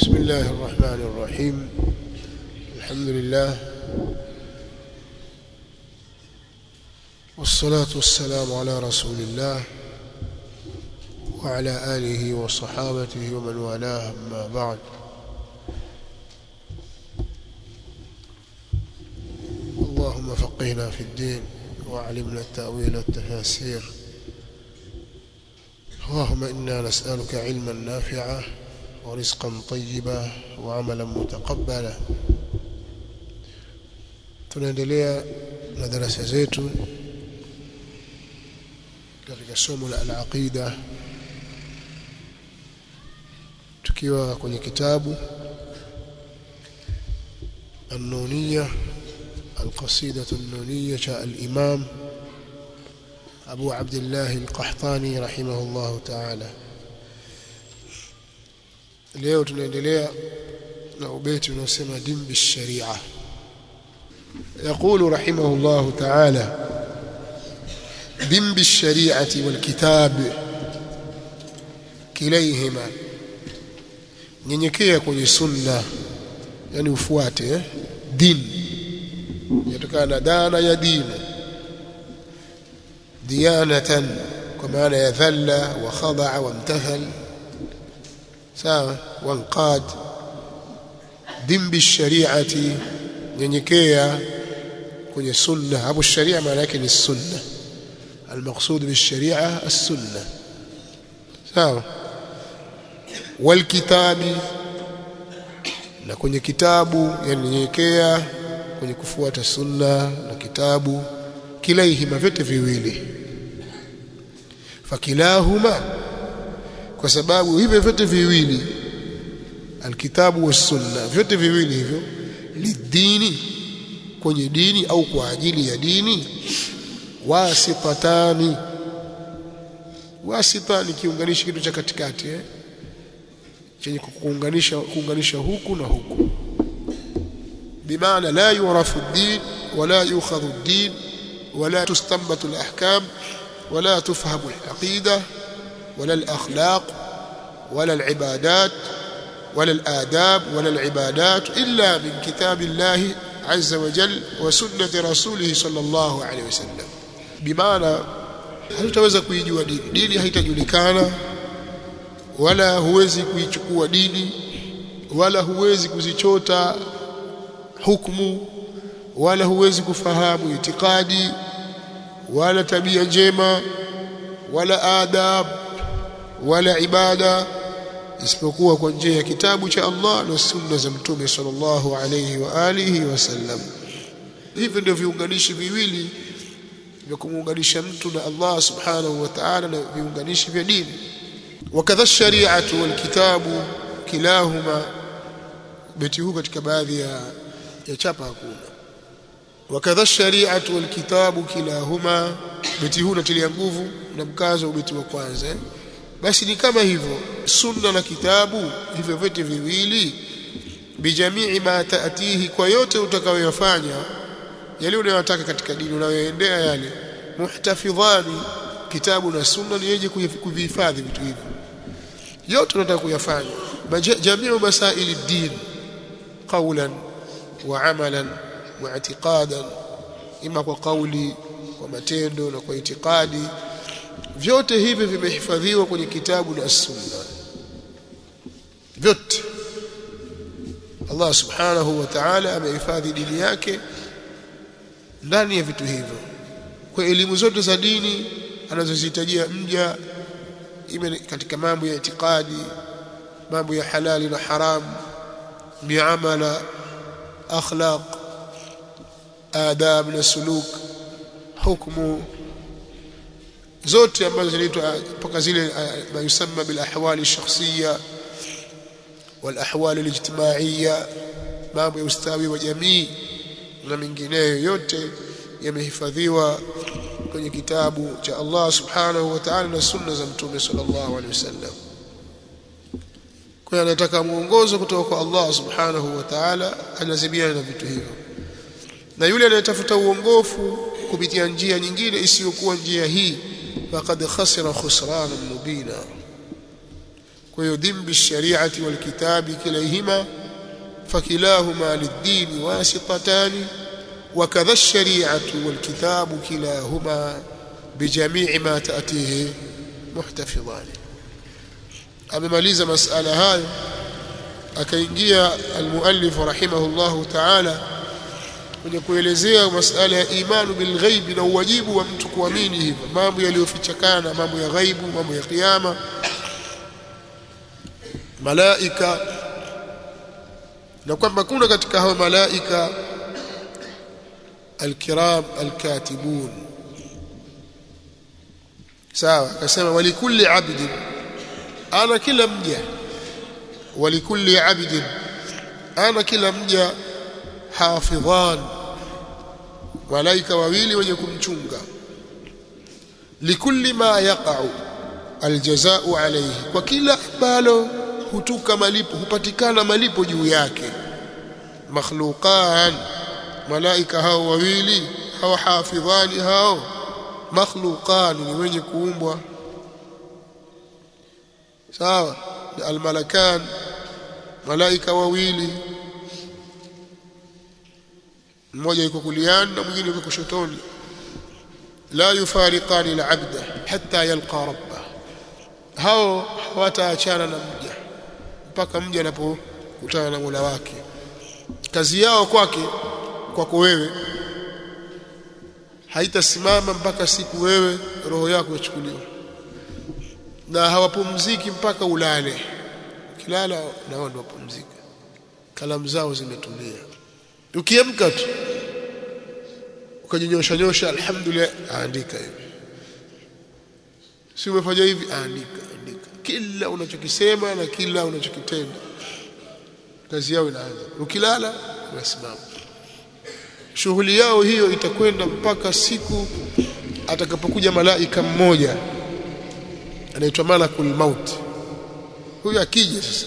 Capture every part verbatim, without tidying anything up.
بسم الله الرحمن الرحيم. الحمد لله والصلاة والسلام على رسول الله وعلى آله وصحابته ومن والاه، أما بعد. اللهم فقهنا في الدين وعلمنا التأويل والتفاسير. اللهم إنا نسألك علما نافعا ورزقا طيبا وعملا متقبلا. tunaendelea na darasa zetu katika somo la al-aqida, tukiwa kwenye kitabu an-nuniyya al-qasida an-nuniyya cha al-imam Abu Abdullah al-Qahtani rahimahullah ta'ala. leo tunaendelea na ubeti unaosema dim bisharia. يقول رحمه الله تعالى: دم بالشريعة والكتاب كليهما. nyenyekea kwenye sunna, yani ufuate eh? din yatokana dana ya dini, diyanatan kwa maana ya dhalla wa khada'a wa imtathal, sawa, wanqad. dim bishari'ati, nyenyekea kwenye sunna. hapo sharia maana yake ni sunna, المقصود بالشريعه السنه، sawa. والكتاب, na kwenye kitabu, yani nyenyekea kwenye kufuata sunna na kitabu. kilaihima, vyote viwili. fakilahuma, kwa sababu hivyo vyote viwili, alkitabu was sunna, vyote viwili hivyo, lidini, kwenye dini au kwa ajili ya dini. wasitatani, wasitani kiunganishi, kitu cha katikati eh chenye kuunganisha kuunganisha huku na huku. bimaana la yurafu ad-din wala yukhadhu ad-din wala tustanbatu al-ahkam wala tufhamu al-aqida wala al-akhlaq wala al-ibadat wala al-adab wala al-ibadat illa min kitabillahi azza wa jalla wa sunnati rasulih sallallahu alayhi wasallam. bimaana hatutaweza kuijua dini, dini haitajulikana, wala huwezi kuichukua dini, wala huwezi kuzichota hukumu, wala huwezi kufahamu itikadi wala tabia njema wala adab wala ibada, isipokuwa kwa njia ya kitabu cha Allah na sunna za Mtume sallallahu alayhi wa alihi wasallam. Hivi ndio viunganishi viwili vya kumuunganisha mtu na Allah subhanahu wa ta'ala, na viunganishi vya dini. wakadha shari'atu wal kitabu kilahuma. beti huu katika baadhi ya ya chapa hakuna. wakadha shari'atu wal kitabu kilahuma, beti huu natilia nguvu na mkazo ubeti wa kwanza eh? Basi ni kama hivyo sunna na kitabu, hivyo vyote viwili, bijamii ma taatihi, kwa yote utakayoyafanya, yale unayotaka katika dini unayoendea, yale muhtafidhani, kitabu na sunna ni yenye kuvihifadhi vitu hivi yote unataka kuyafanya. jamiu masaili din qawlan wa amalan wa i'tiqadan, ima kwa kauli, kwa matendo na kwa itikadi, vyote hivi vimehifadhiwa kwenye kitabu na sunna. vyote Allah subhanahu wa ta'ala amehifadhi dini yake ndani ya vitu hivyo. Kwa elimu zote za dini anazozihitajia mja, ime katika mambo ya itikadi, mambo ya halali na haram, miamala, akhlaq, adab na suluk, hukumu, zote ambazo zinaitwa mpaka zile mayusamma bil ahwali shakhsiyya wal ahwali alijtimaiyya, mambo ya ustawi wa jamii na mengineyo, yote yamehifadhiwa kwenye kitabu cha Allah subhanahu wa ta'ala na sunna za Mtume sallallahu alaihi wasallam. Kwa anataka muongozo kutoka kwa Allah subhanahu wa ta'ala, anazibiana na vitu hivyo. Na yule anayetafuta uongofu kupitia njia nyingine isiyokuwa njia hii, faqad khasira khusrana mubina, kwa hiyo dim bishari'ati wal kitabi kilayhima fakilahuma lid-din wasitatan wa kadha ash-shari'atu wal kitabu kilahuma bijami' ma ta'tihi muhtafidhan. Amemaliza masala hayo akaingia al-muallif rahimahullahu ta'ala kwenye kuelezea masala ya imanu bil ghaib na wajibu wa mtu kuamini hivyo mambo yaliyofichakana, mambo ya ghaibu, mambo ya kiyama, malaika, na kwamba kuna katika hao malaika al-kiram al-katibun. Sawa, akasema walikulli abdin, ana kila mja, walikulli abdin, ana kila mja hafidhan, malaika wawili wenye kumchunga, likulli ma yaqa'u aljazaa'u alayhi, kwa kila ambalo hutuka malipo, hupatikana malipo juu yake. Makhluqan, malaika hao wawili hao hafidhani hao makhluqan, ni wenye kuumbwa. Sawa, almalakan, malaika wawili, mmoja yuko kuliani na mwingine yuko kushotoni. La yufariqani al-abda hatta yalqa rabbah, hao hawataachana na mja mpaka mja anapokutana na Mola wake. Kazi yao kwake, kwako wewe, haitasimama mpaka siku wewe roho yako ichukuliwe, na hawapumziki mpaka ulale. Kilala na wao ndio wapumzika, kalamu zao zimetulia. Ukiamka tu ukajinyosha nyosha, alhamdulillah, andika hivi. Si umefanya hivi, andika, andika kila unachokisema na kila unachokitenda. Kazi yao inaanza. Ukilala unasimama. Shughuli yao hiyo itakwenda mpaka siku atakapokuja malaika mmoja anaitwa malakul maut. Huyu akija sasa,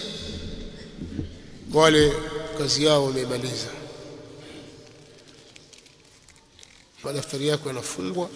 wale kazi yao wameimaliza, madaftari yako yanafungwa.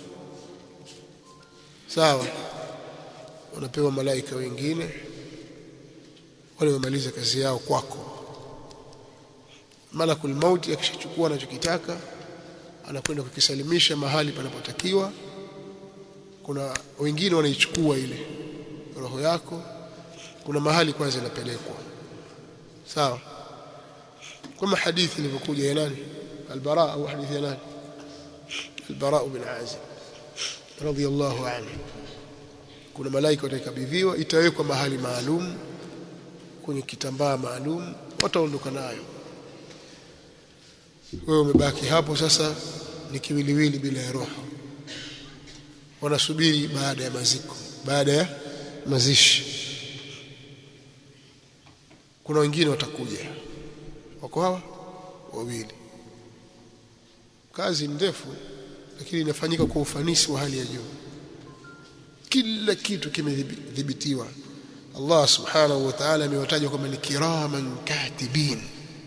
Sawa, unapewa malaika wengine, wale wamaliza kazi yao kwako. Malakul maut akishachukua anachokitaka anakwenda kukisalimisha mahali panapotakiwa. Kuna wengine wanaichukua ile roho yako, kuna mahali kwanza inapelekwa. Sawa, kama hadithi ilivyokuja ya nani, al-Bara au hadithi ya nani, al-Bara bin Azib radhiyallahu anhu. Kuna malaika watakabidhiwa, itawekwa mahali maalum kwenye kitambaa maalum, wataondoka nayo. Wewe umebaki hapo sasa ni kiwiliwili bila ya roho. Wanasubiri baada ya maziko, baada ya mazishi. Kuna wengine watakuja, wako hawa wawili. Kazi ndefu, lakini inafanyika kwa ufanisi wa hali ya juu. Kila kitu kimedhibitiwa. Allah subhanahu wa ta'ala amewataja kama ni kiraman katibin,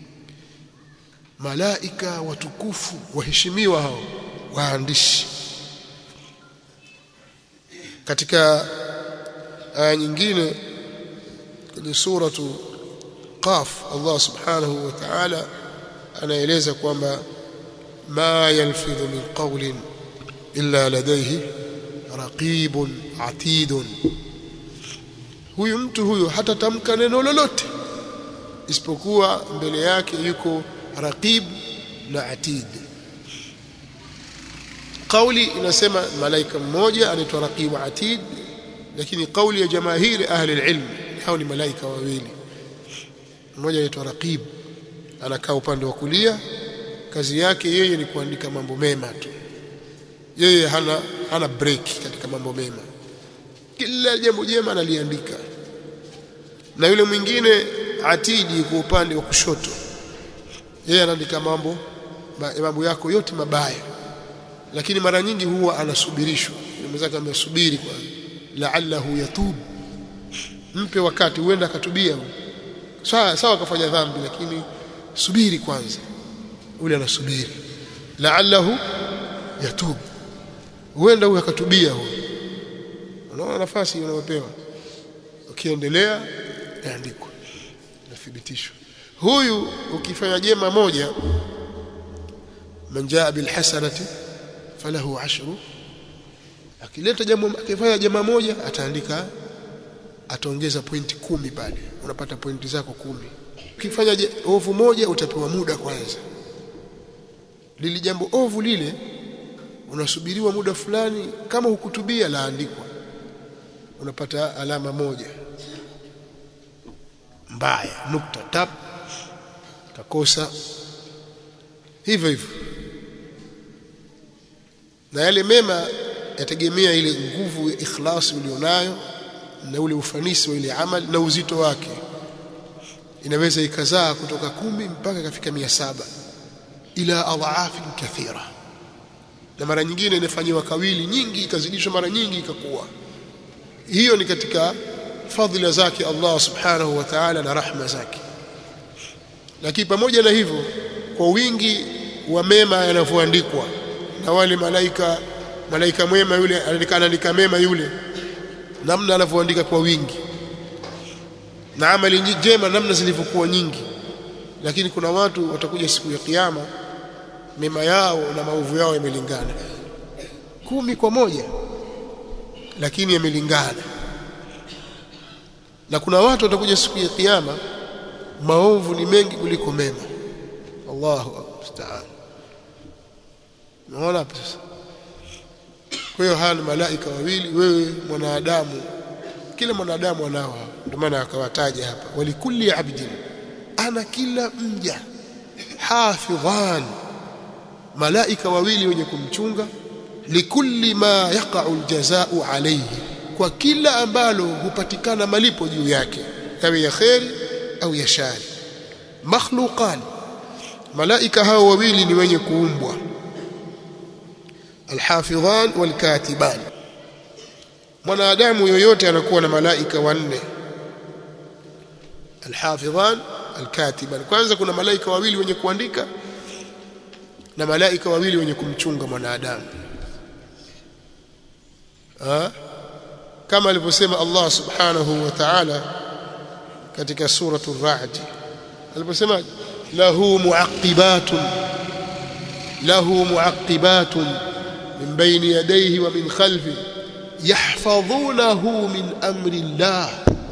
malaika watukufu waheshimiwa hao waandishi. Katika aya nyingine kwenye suratu Qaf, Allah subhanahu wa ta'ala anaeleza kwamba ma yalfidhu min qawlin illa ladayhi raqibun atidun, huyu mtu huyu hatatamka neno lolote isipokuwa mbele yake yuko raqib na atid. Kauli inasema malaika mmoja anaitwa raqib wa atid, lakini kauli ya jamahiri ahli alilm hao ni malaika wawili. Mmoja anaitwa raqib, anakaa upande wa kulia, kazi yake yeye ni kuandika mambo mema tu, yeye hana hana break katika mambo mema, kila jambo jema analiandika. Na yule mwingine atidi kwa upande wa kushoto, yeye anaandika mambo mambo yako yote mabaya, lakini mara nyingi huwa anasubirishwa. Mwenzake amesubiri kwa la'allahu yatub, mpe wakati huenda akatubia. Sawa sawa, akafanya dhambi, lakini subiri kwanza. Ule anasubiri la'allahu yatub, huenda huyo akatubia. Huyo unaona nafasi unayopewa, ukiendelea yaandikwa nathibitishwa. Huyu ukifanya jema moja, man jaa bil hasanati falahu ashru, akileta jambo akifanya jema moja ataandika, ataongeza pointi kumi pale, unapata pointi zako kumi. Ukifanya ovu moja utapewa muda kwanza, lile jambo ovu lile unasubiriwa muda fulani, kama hukutubia laandikwa, unapata alama moja mbaya, nukta tap, kakosa hivyo hivyo. Na yale mema yategemea ile nguvu ya ikhlas ulionayo na ule ufanisi wa ile amali na uzito wake. Inaweza ikazaa kutoka kumi mpaka ikafika mia saba ila adhaafin kathira, na mara nyingine inafanywa kawili nyingi ikazidishwa mara nyingi ikakuwa. Hiyo ni katika fadhila zake Allah subhanahu wa ta'ala na rahma zake. Lakini pamoja na hivyo, kwa wingi wa mema yanavyoandikwa na wale malaika, malaika mwema yule anaandika mema yule, namna anavyoandika kwa wingi, na amali njema namna zilivyokuwa nyingi. Lakini kuna watu watakuja siku ya kiyama mema yao na maovu yao yamelingana, kumi kwa moja, lakini yamelingana. Na kuna watu watakuja siku ya kiyama maovu ni mengi kuliko mema. Allahu musta'an. Naona hapo sasa. Kwa hiyo hana malaika wawili, wewe mwanadamu, kila mwanadamu anao. Ndio maana akawataja hapa, walikulli abdin, ana kila mja hafidhan, malaika wawili wenye kumchunga, likulli ma yaqa'u aljazaa'u alayhi, kwa kila ambalo hupatikana malipo juu yake, yawe ya khairi au ya shari. Makhluqan, malaika hao wawili ni wenye kuumbwa, alhafidhan walkatiban. Mwanadamu yoyote anakuwa na malaika wanne, alhafidhan alkatiban. Kwanza kuna malaika wawili wenye kuandika na malaika wawili wenye kumchunga mwanadamu. Ah, kama alivyosema Allah subhanahu wa ta'ala katika suratul Ra'd, aliposema lahu mu'aqibatun lahu mu'aqibatun min bayni yadayhi wa min khalfihi yahfazunahu min amri Allah.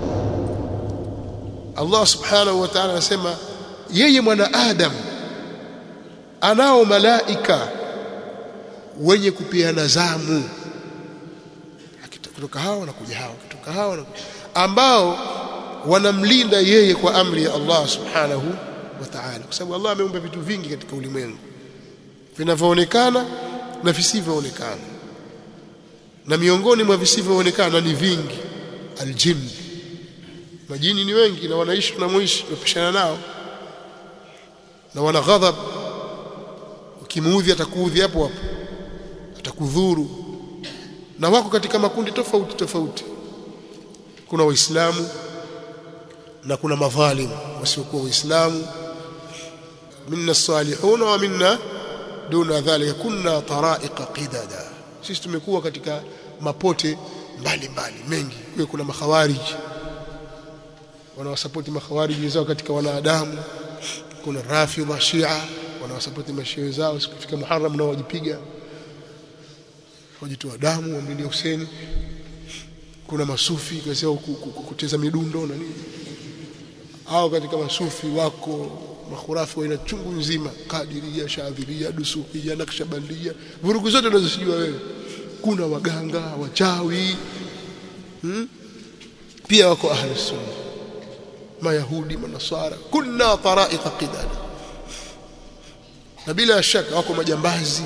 Allah subhanahu wa ta'ala anasema yeye mwanadamu anao malaika wenye kupiana zamu, kutoka hao na kuja hao, kutoka hao na ambao wanamlinda yeye kwa amri ya Allah subhanahu wa ta'ala, kwa sababu Allah ameumba vitu vingi katika ulimwengu vinavyoonekana na visivyoonekana, na miongoni mwa visivyoonekana ni vingi. Aljin, majini ni wengi na wanaishi tunamoishi, tunapishana nao na wana ghadhab. Ukimuudhi atakuudhi hapo hapo, atakudhuru, na wako katika makundi tofauti tofauti. Kuna waislamu na kuna madhalimu wasiokuwa waislamu, minna salihuna wa minna duna dhalika, kunna taraiqa qidada. Sisi tumekuwa katika mapote mbali mbali mengi. Kwa kuna makhawariji wanawasapoti makhawariji zao katika wanadamu, kuna rafidha shia wanawasapoti mashia zao, sikufika Muharram na wajipiga wajitoa damu wamlilia Hussein. Kuna masufi kazi yao kucheza midundo na nini. Hao katika masufi wako makhurafi wa ina chungu nzima, Qadiria, Shadhiria, Dusukia, Naqshbandia, vurugu zote unazosijua wewe. Kuna waganga, wachawi, hmm? Pia wako ahli sunna, Mayahudi, Manasara, kunna taraiqa qidada. Na bila shaka wako majambazi,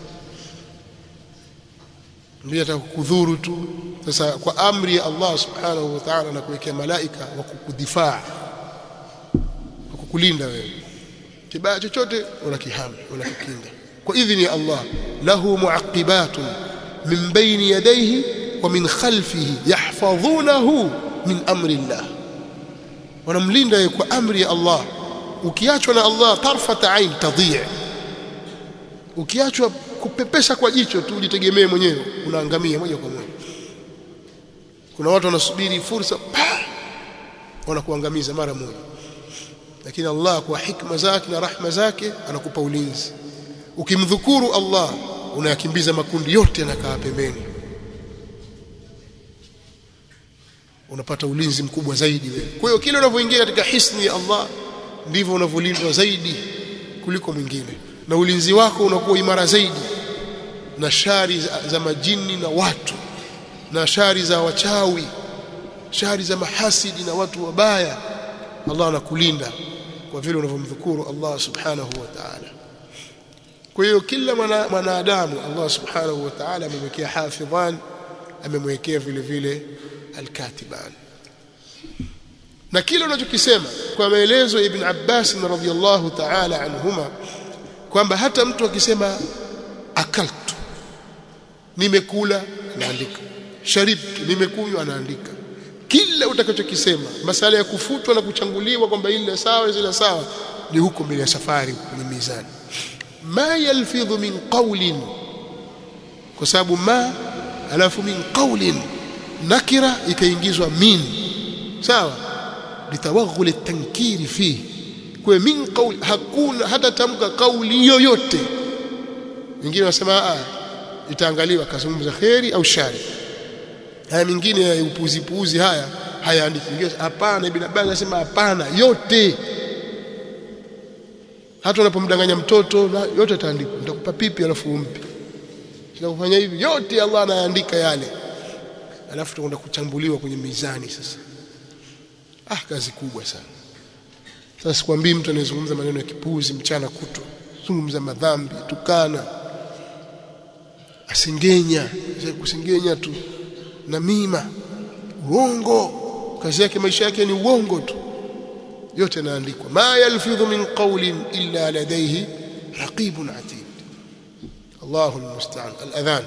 ndio atakudhuru tu. Sasa kwa amri ya Allah subhanahu wa ta'ala na kuwekea malaika wa kukudifaa, wa kukulinda wewe, kibaya chochote unakihami, unakikinga kwa idhini ya Allah. Lahu mu'aqibatun min bayni yadayhi wa min khalfihi yahfazunahu min amri Allah, wanamlinda yeye kwa amri ya Allah. Ukiachwa na Allah tarfata ain tadhi', ukiachwa kupepesha kwa jicho tu ujitegemee mwenyewe, unaangamia moja kwa moja. Kuna watu wanasubiri fursa, wanakuangamiza mara moja. Lakini Allah kwa hikma zake na rahma zake anakupa ulinzi. Ukimdhukuru Allah unayakimbiza makundi yote yanakaa pembeni, unapata ulinzi mkubwa zaidi wewe. Kwa hiyo kile unavyoingia katika hisni ya Allah ndivyo unavyolindwa zaidi kuliko mwingine, na ulinzi wako unakuwa imara zaidi na shari za, za majini na watu, na shari za wachawi, shari za mahasidi na watu wabaya. Allah anakulinda kwa vile unavyomdhukuru Allah subhanahu wa ta'ala. Kwa hiyo kila mwanadamu Allah subhanahu wa ta'ala amemwekea hafidhan, amemwekea vile vile alkatiban. Na kile unachokisema kwa maelezo ya Ibn Abbas radhiyallahu ta'ala anhuma kwamba hata mtu akisema akaltu, nimekula, anaandika, sharibtu, nimekunywa, anaandika. Kila utakachokisema, masala ya kufutwa na kuchanguliwa kwamba ile sawa zile sawa, ni huko mbele ya safari kwenye mizani. Ma yalfidhu min qawlin, kwa sababu ma alafu min qawlin nakira ikaingizwa min, sawa, litawaghul at-tankiri fi. Kwa min qawl, hakuna hata tamka kauli yoyote. Wengine wasema ah, itaangaliwa kazungumza khairi au shari. Haya mingine ya upuzi puuzi haya hayaandiki. Hapana, Ibn Abbas anasema hapana, yote. Hata unapomdanganya mtoto yote ataandikwa. Nitakupa pipi alafu umpe, tunakufanya hivi, yote Allah anaandika yale, alafu tutakwenda kuchambuliwa kwenye mizani. Sasa ah, kazi kubwa sana. Sasa sikwambii mtu anayezungumza maneno ya kipuzi mchana kutwa, zungumza madhambi, tukana, asingenya, kusingenya tu, na mima, uongo, kazi yake, maisha yake ni uongo tu, yote yanaandikwa. Ma yalfidhu min qawlin illa ladayhi raqibun atid. Allahu almusta'an. Al-adhan.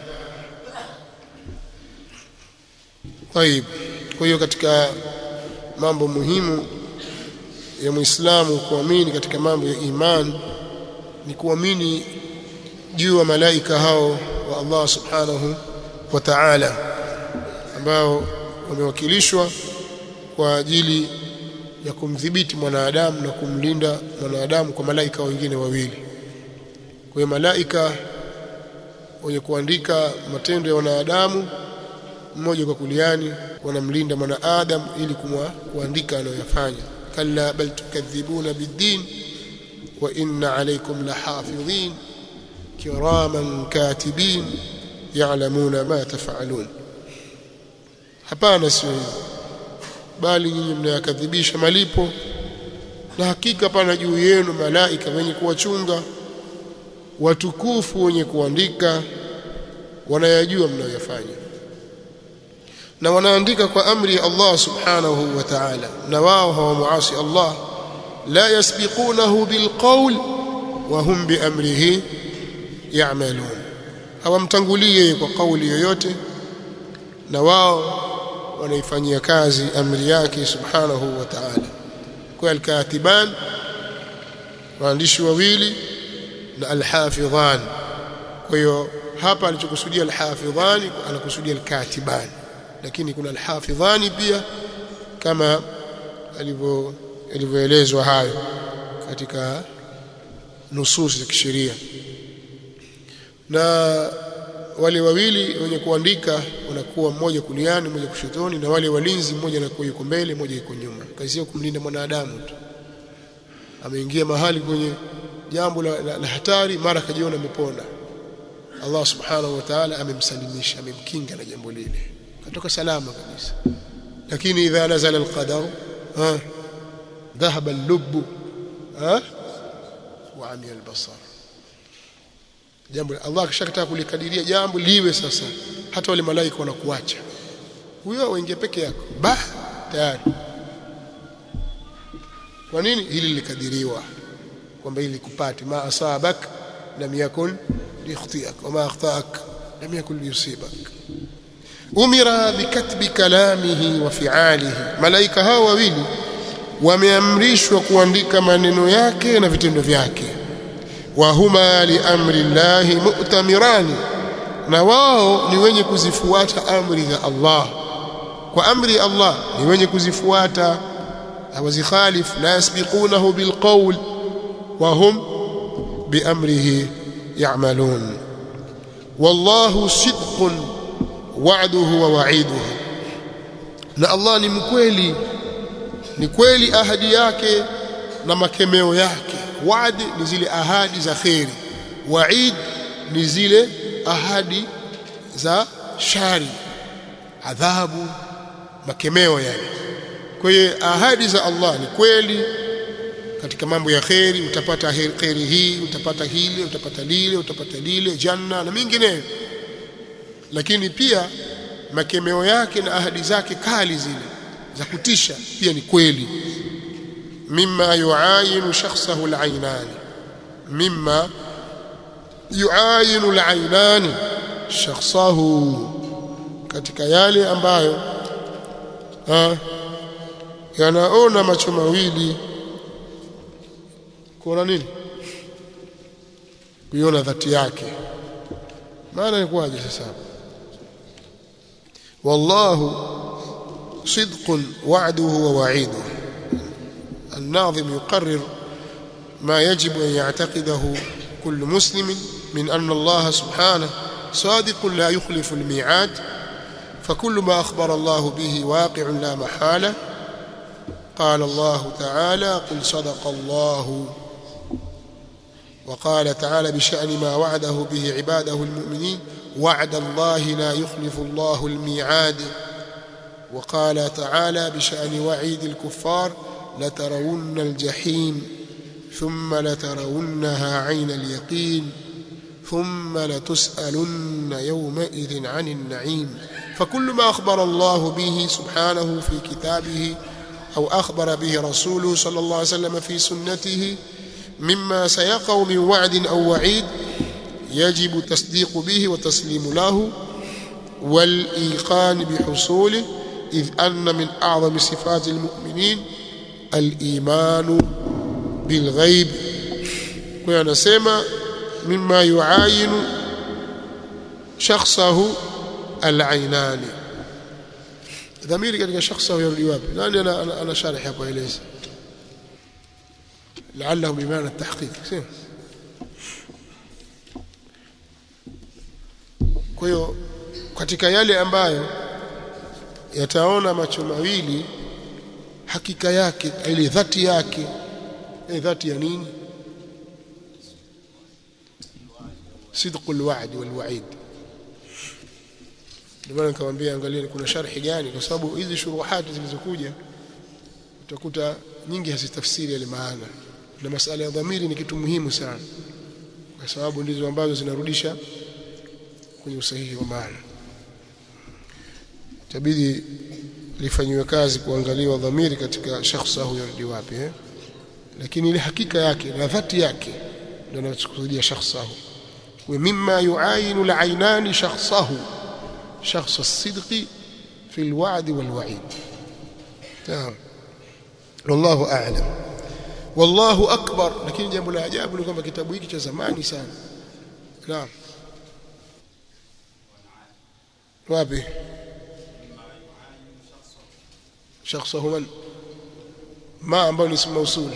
Tayib. Kwa hiyo katika mambo muhimu ya Muislamu kuamini katika mambo ya iman ni kuamini juu ya malaika hao wa Allah subhanahu wa ta'ala, ambao wamewakilishwa kwa ajili ya kumdhibiti mwanadamu na kumlinda mwanadamu kwa malaika wengine wawili. Kwa hiyo malaika wenye kuandika matendo ya wanadamu, mmoja kwa kuliani, wanamlinda mwanadamu ili kumwa kuandika anayoyafanya. Kalla bal tukadhibuna bid-din wa inna alaykum lahafidhin kiraman katibin ya'lamuna ma taf'alun. Hapana, sio hivyo, bali nyinyi mnayakadhibisha malipo, na hakika pana juu yenu malaika wenye kuwachunga, watukufu wenye kuandika, wanayajua mnayoyafanya. Na wanaandika kwa amri ya Allah subhanahu wa ta'ala, na wao hawamuasi Allah. La yasbiqunahu bilqawl wa hum biamrihi ya'malun, hawamtangulie kwa kauli yoyote, na wao wanaifanyia kazi amri yake subhanahu wa ta'ala. Kwa al-katiban, waandishi wawili, na al-hafidhan. Kwa hiyo hapa alichokusudia al-hafidhan anakusudia al-katiban, lakini kuna al-hafidhani pia kama alivyo alivyoelezwa hayo katika nusus za kisheria. Na wale wawili wenye kuandika wanakuwa mmoja kuliani, mmoja kushotoni, na wale walinzi mmoja anakuwa yuko mbele, mmoja yuko nyuma. Kazi yao kumlinda mwanadamu tu. Ameingia mahali kwenye jambo la, la, la hatari, mara kajiona amepona, Allah subhanahu wa ta'ala amemsalimisha, amemkinga na jambo lile, katoka salama kabisa. Lakini idha nazala alqadar ha dhahaba al-lubb ha wa amiya al-basar. Jambo Allah kishakataka kulikadiria jambo liwe, sasa hata wale malaika wanakuacha, huyo waingie peke yako, bah, tayari. Kwa nini? Hili likadiriwa kwamba ili kupati, ma asabak lam yakun likhtiak wa ma akhtaak lam yakun liyusibak. Umira bikatbi kalamihi wa fi'alihi, malaika hao wawili wameamrishwa kuandika maneno yake na vitendo vyake. Wa huma li amri llahi mu'tamirani, na wao ni wenye kuzifuata amri za Allah. Kwa amri ya Allah ni wenye kuzifuata. hawazikhalif la yasbiqunahu bilqawl wa hum biamrihi ya'malun wallahu sidqun wa'duhu wa wa'iduhu na Allah ni mkweli ni kweli ahadi yake na makemeo yake wa'd ni zile ahadi za khairi wa'id ni zile ahadi za shari adhabu makemeo yani kwa hiyo ahadi za Allah ni kweli katika mambo ya khairi utapata khairi hii utapata hili utapata lile utapata lile janna na mengineyo lakini pia makemeo yake na ahadi zake kali zile za kutisha pia ni kweli mimma yuayinu shakhsahu al-aynani mimma yuayinu al-aynani shakhsahu katika yale ambayo ha, yanaona macho mawili kuona nini kuiona dhati yake maana ni kwaje sasa wallahu صدق وعده ووعيده الناظم يقرر ما يجب أن يعتقده كل مسلم من أن الله سبحانه صادق لا يخلف الميعاد فكل ما أخبر الله به واقع لا محالة قال الله تعالى قل صدق الله وقال تعالى بشأن ما وعده به عباده المؤمنين وعد الله لا يخلف الله الميعاد وقال تعالى بشأن وعيد الكفار لترون الجحيم ثم لترونها عين اليقين ثم لتسألن يومئذ عن النعيم فكل ما أخبر الله به سبحانه في كتابه أو أخبر به رسوله صلى الله عليه وسلم في سنته مما سيقع من وعد أو وعيد يجب التصديق به وتسليم له والإيقان بحصوله إذ أن من أعظم صفات المؤمنين الإيمان بالغيب ونسمى مما يعاين شخصه العينان ضميري katika شخصه يرجع wapi nani ana ana, ana sharh hapo eleza لعله بمعنى التحقيق kwa hiyo katika yale ambayo yataona macho mawili hakika yake ile dhati yake ile dhati ya nini صدق الوعد والوعيد ndio nikamwambia angalia kuna sharhi gani kwa sababu hizi shuruhati zilizokuja utakuta nyingi hazitafsiri ile maana na masala ya dhamiri ni kitu muhimu sana kwa sababu ndizo ambazo zinarudisha kwenye usahihi wa maana tabidi lifanywe kazi kuangaliwa dhamiri katika shakhsa huyo ndio wapi eh lakini ile hakika yake na dhati yake ndio inachokusudia shakhsa huyo ومما يعاين العينان شخصه شخص الصدق في الوعد والوعيد تمام والله اعلم والله اكبر lakini jambo la ajabu ni kwamba kitabu hiki cha zamani sana naam wapi شخصه من ما ambao ni ismu mausul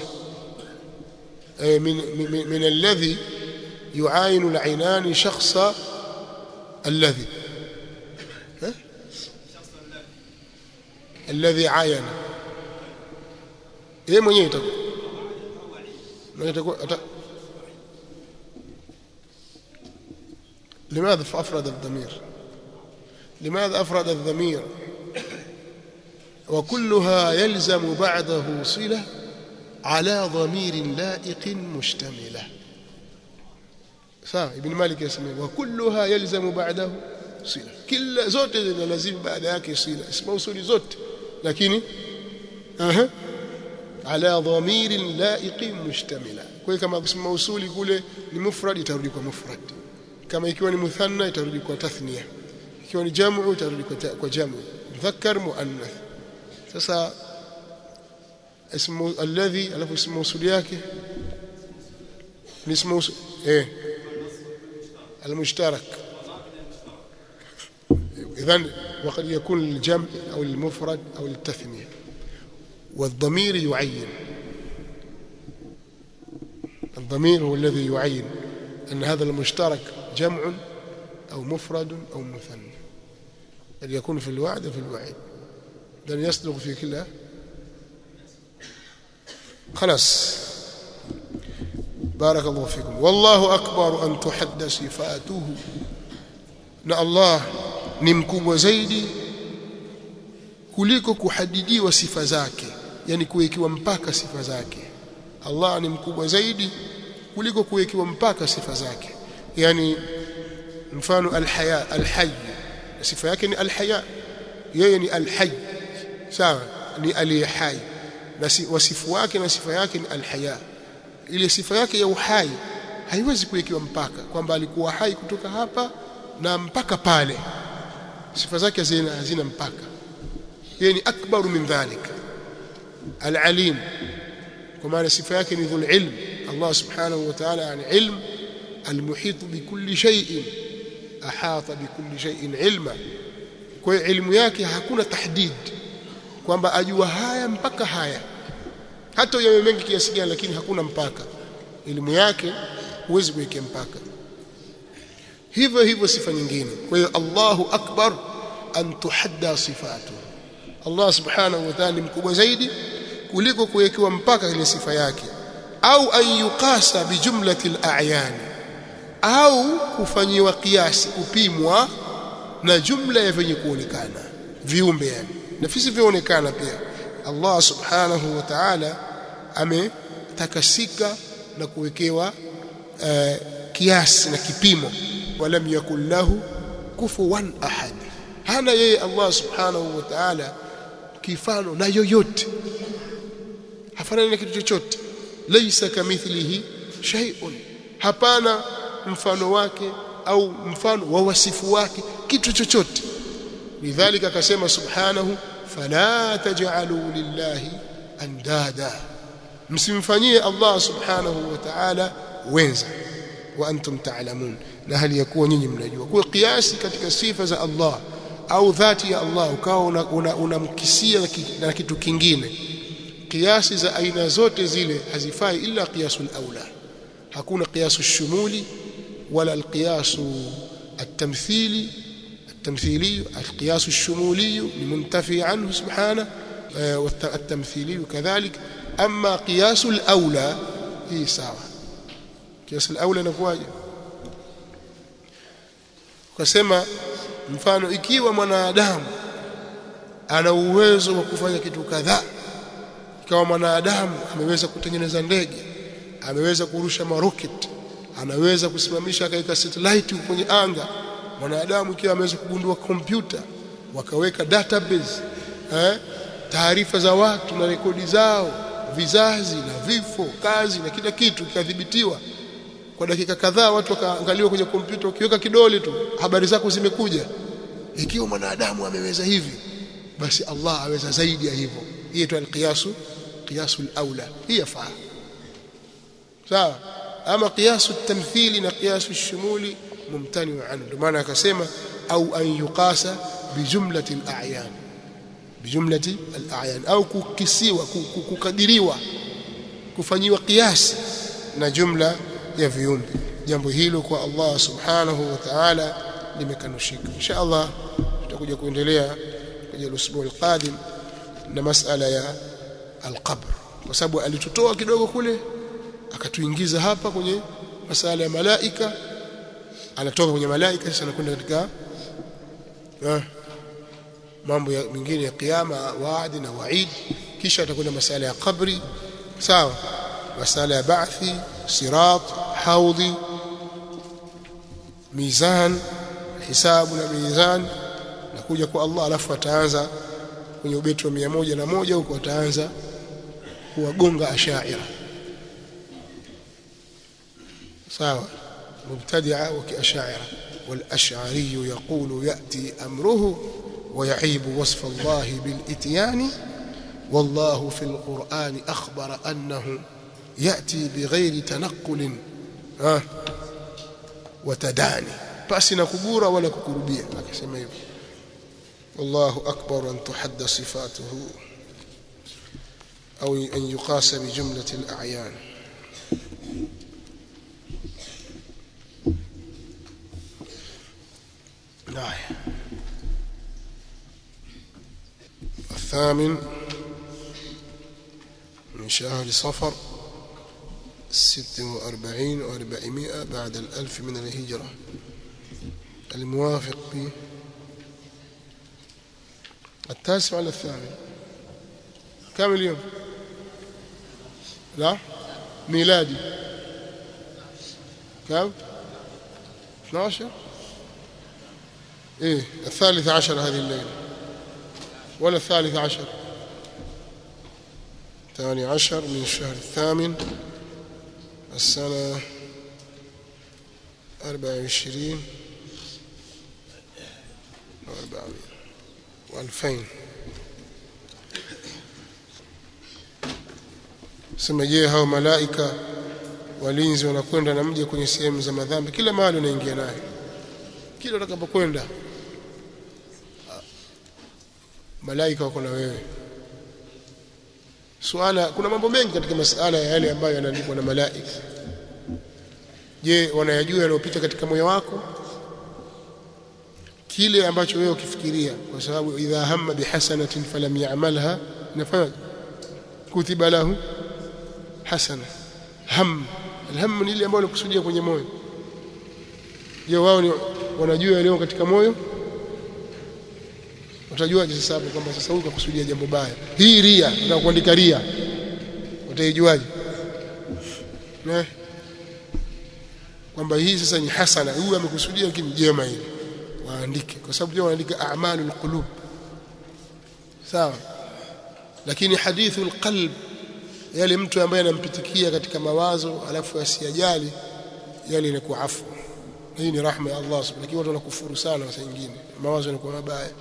من من, من الذي يعاين العينان شخص الذي ها؟ الذي عاين ايه mwenyewe itakuwa mwenyewe itakuwa لماذا افرد الضمير لماذا افرد الضمير وكلها يلزم بعده صلة على ضمير لائق مشتمله sawa ibn malik yasema wa kulluha yalzamu ba'dahu sila kila zote zina lazima baada yake sila isma usuli zote lakini aha ala dhamir la'iq mushtamila kwa kama isma usuli kule ni mufrad itarudi kwa mufrad kama ikiwa ni muthanna itarudi kwa tathniya ikiwa ni jamu itarudi kwa jamu mudhakkar muannath sasa ismu alladhi alafu ismu usuli yake ni ismu usuli eh المشترك إذن وقد يكون الجمع أو المفرد أو التثنية والضمير يعين الضمير هو الذي يعين أن هذا المشترك جمع أو مفرد أو مثنى بل يكون في الوعد في الوعيد لن يصدق في كلا خلاص بارك الله فيكم والله أكبر أن تحد صفاته na Allah ni mkubwa zaidi kuliko kuhadidiwa sifa zake yani kuwekiwa mpaka sifa zake Allah ni mkubwa zaidi kuliko kuwekiwa mpaka sifa zake yani mfano alhaya alhayy sifa yake ni alhaya yeye ni alhayy sawa ni aliyehai na wasifu wake na sifa yake ni alhaya ile sifa yake ya uhai haiwezi kuwekiwa mpaka kwamba alikuwa hai kutoka hapa na mpaka pale sifa zake hazina hazina mpaka yeye ni akbaru min dhalik alalim kwa maana sifa yake ni dhul ilm Allah subhanahu wa ta'ala yani ilm almuhit bikulli shay'in ahata bikulli shay'in ilma kwa hiyo ilmu yake hakuna tahdid kwamba ajua haya mpaka haya hata yawe mengi kiasi gani lakini hakuna mpaka elimu yake huwezi kuwekea mpaka hivyo hivyo sifa nyingine kwa hiyo Allahu akbar an tuhadda sifatu Allah subhanahu wa ta'ala mkubwa zaidi kuliko kuwekewa mpaka ile sifa yake au an yuqasa bi jumlati al-a'yan au kufanyiwa kiasi kupimwa na jumla ya vyenye kuonekana viumbe yani na visivyoonekana pia Allah subhanahu wa ta'ala ametakasika na kuwekewa uh, kiasi na kipimo walam yakul lahu kufuwan ahad hana yeye Allah subhanahu wa ta'ala kifano na yoyote hafanani na kitu chochote laysa kamithlihi shay'un hapana mfano wake au mfano wa wasifu wake kitu chochote lidhalika akasema subhanahu fala taj'alu lillahi andada msimfanyie Allah subhanahu wa ta'ala wenza wa antum ta'lamun na hali yakuwa nyinyi mnajua kwa kiasi katika sifa za Allah au dhati ya Allah ukawa unamkisia una, una na kitu kingine kiasi za aina zote zile hazifai ila qiyasul aula hakuna qiyasu shumuli wala alqiyasu التمثيلي التمثيلي القياس الشمولي منتفي عنه سبحانه والتمثيلي كذلك أما قياس الأولى هي ساوى قياس الأولى نكواje kusema mfano ikiwa mwanadamu ana uwezo wa kufanya kitu kadhaa ikawa mwanadamu ameweza kutengeneza ndege ameweza kurusha marocket anaweza kusimamisha akaika satellite kwenye anga mwanadamu ikiwa ameweza kugundua kompyuta wakaweka database eh taarifa za watu na rekodi zao vizazi na vifo kazi na kila kitu kikadhibitiwa kwa dakika kadhaa watu wakaangaliwa kwenye kompyuta ukiweka kidole tu habari zako zimekuja ikiwa mwanadamu ameweza hivi basi Allah aweza zaidi ya hivyo hii tu alqiyasu qiyasul aula hii faa sawa ama qiyasu tamthili na qiyasu shumuli mumtani anhu ndio maana akasema au an yuqasa bijumlati al-a'yan bijumlati al-a'yan au kukisiwa kukadiriwa kufanyiwa qiyas na jumla ya viumbe jambo hilo kwa Allah subhanahu wa ta'ala limekanushika insha Allah tutakuja kuendelea kwenye usbu'u al-qadim na masala ya al-qabr kwa sababu alitutoa kidogo kule akatuingiza hapa kwenye masala ya malaika anatoka kwenye malaika sasa anakwenda katika eh, mambo ya mengine ya kiyama waadi na waid kisha atakwenda masala ya kabri sawa masala ya ba'thi sirat haudhi mizan hisabu na mizan na kuja kwa Allah alafu ataanza kwenye ubeti wa mia moja na moja huko ataanza kuwagonga ashaira sawa مبتدعه وكاشاعره والاشعري يقول ياتي امره ويعيب وصف الله بالاتيان والله في القران اخبر انه ياتي بغير تنقل ها وتداني basi na kubura wala kukurubia akisema hivyo wallahu akbar an tuhadda sifatuhu أو أن يقاس بجملة الأعيان. الثامن من شهر صفر ست وأربعين وأربعمائة بعد الألف من الهجرة، الموافق به التاسع على الثامن. كم اليوم؟ لا ميلادي كم؟ اثنا عشر. ايه الثالث عشر هذه الليلة ولا الثالث عشر؟ الثاني عشر من الشهر الثامن السنة أربعة وعشرين وأربعمائة وألفين. sema je hao malaika walinzi wanakwenda na mje kwenye sehemu za madhambi kila mahali unaingia naye kila utakapokwenda malaika wako na wewe. Swala kuna mambo mengi katika masuala ya yale ambayo yanalipwa na malaika. Je, wanayajua yanayopita katika moyo wako? Kile ambacho wewe ukifikiria, kwa sababu idha hamma bihasanatin falam ya'malha nafanya kutiba lahu hasana. Ham alham ni ile ambayo unakusudia kwenye moyo. Je, wao ni wanajua yale katika moyo? Utajuaje sasa hapo kwamba sasa huyu kakusudia jambo baya? Hii ria, unataka kuandika ria. Utaijuaje? Eh? Kwamba hii sasa ni hasana, huyu amekusudia lakini jema hili. Waandike kwa sababu pia wanaandika a'malul qulub. Sawa? Lakini hadithul qalb yale mtu ambaye anampitikia katika mawazo alafu asiyajali yale ni kuafu. Hii ni rahma ya Allah subhanahu. Lakini watu wanakufuru sana saa nyingine. Mawazo yanakuwa mabaya.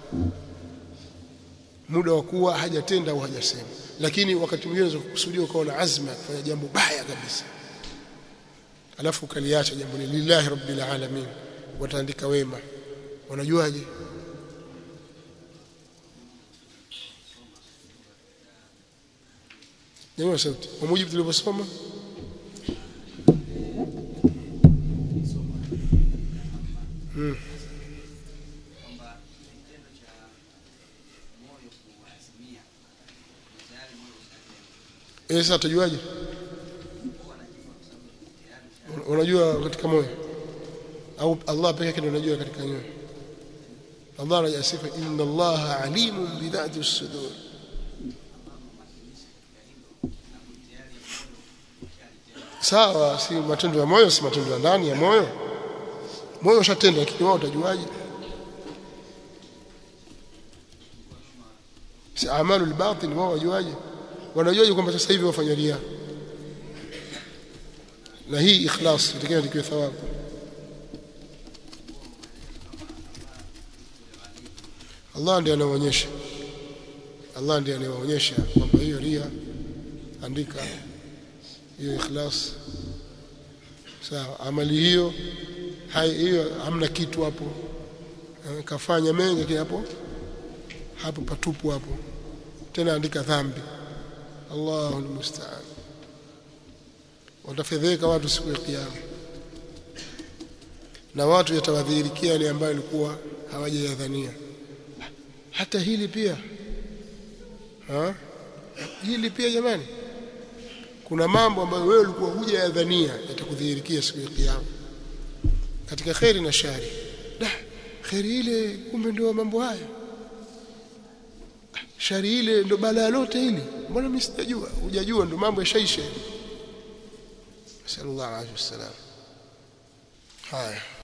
Muda wa kuwa hajatenda au hajasema, lakini wakati mwingine unaweza kukusudia ukaona azma kufanya jambo baya kabisa alafu ukaliacha jambo lillahi rabbil alamin, wataandika wema. Wanajuaje? Ndio sauti kwa mujibu tulivyosoma. Hmm. Esa atajuaje? Unajua katika moyo au Allah pekee yake ndiye anajua katika nyoyo? Allah anajisifa inna Allaha alimun bi dhati as-sudur. Sawa, si matendo ya moyo, si matendo ya ndani ya moyo. Moyo ushatenda, lakini wao utajuaje? Si amalul batin, wao wajuaje? Wanajuaje kwamba sasa hivi wafanya ria? Na hii ikhlas itakuwa ndiyo thawabu. Allah ndiye anaonyesha. Allah ndiye anaonyesha kwamba hiyo ria, andika hiyo ikhlas. Sawa, amali hiyo hai hiyo hamna kitu hapo. Kafanya mengi kile hapo. Hapo patupu hapo. Tena andika dhambi. Allahul musta'an. Watafedheka watu siku ya kiyama. Na watu yatawadhihirikia yale ambayo walikuwa hawajayadhania. Hata hili pia. Ha? Hili pia jamani. Kuna mambo ambayo wewe ulikuwa hujayadhania yatakudhihirikia siku ya kiyama. Katika khairi na shari. Da, khairi ile kumbe ndio mambo haya. Shari ile ndo balaa lote hili. Mbona mimi sijajua? Hujajua ndo mambo yashaisha. Sallallahu alaihi wasallam. Haya.